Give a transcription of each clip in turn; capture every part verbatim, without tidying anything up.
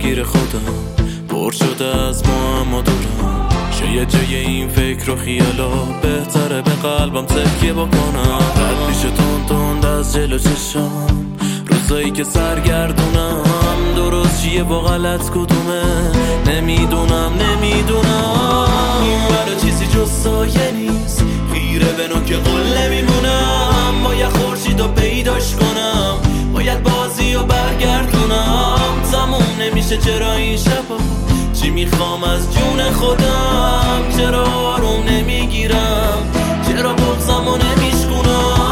درگیر خودم، پر شده از ما اما دورم. شاید جای این فکر و خیالا بهتره به قلبم تکیه بکنم. رد میشه تند تند از جلو چشم روزایی که سرگردونم، درست چیه و غلط کدومه نمیدونم نمیدونم. این برا چیزی جز سایه نیست، خیره به نوک قل نمیمونم. باید خورشید رو پیداش کنم، باید بازی رو برگردونم. تموم نمیشه چرا این شبا، چی میخوام از جون خودم. چرا آروم نمیگیرم، چرا بغضم رو نمیشکنم.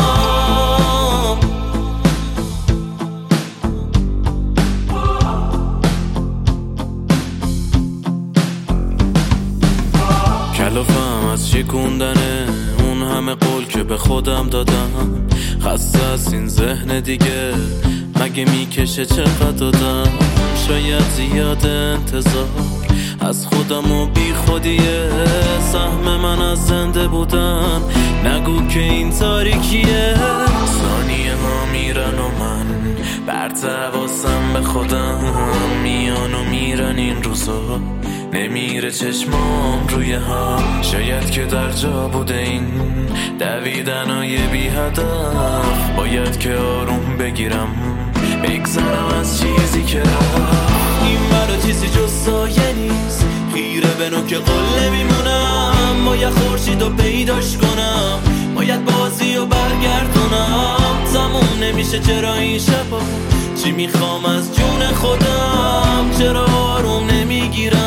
کلافم از شکوندنه اون همه قول که به خودم دادم. خسته از این ذهن دیگه، مگه میکشه چقدر دادم. شاید زیاد انتظار از خودم و بی خودیه، سهم من از زنده بودن نگو که این تاریکیه. ثانیه ها میرن و من برتواسم به خودم، میان و میرن این روزا نمیره چشمام روی هم. شاید که در جا بوده این دویدنای بی هدف، باید که آروم بگیرم بگذرم از چیزی که رفت. این برا چیزی جز سایه نیست، خیره به نوک قل نمیمونم. باید خورشید رو پیداش کنم، باید بازی رو برگردونم. تموم نمیشه چرا این شبا، چی میخوام از جون خودم. چرا آروم نمیگیرم،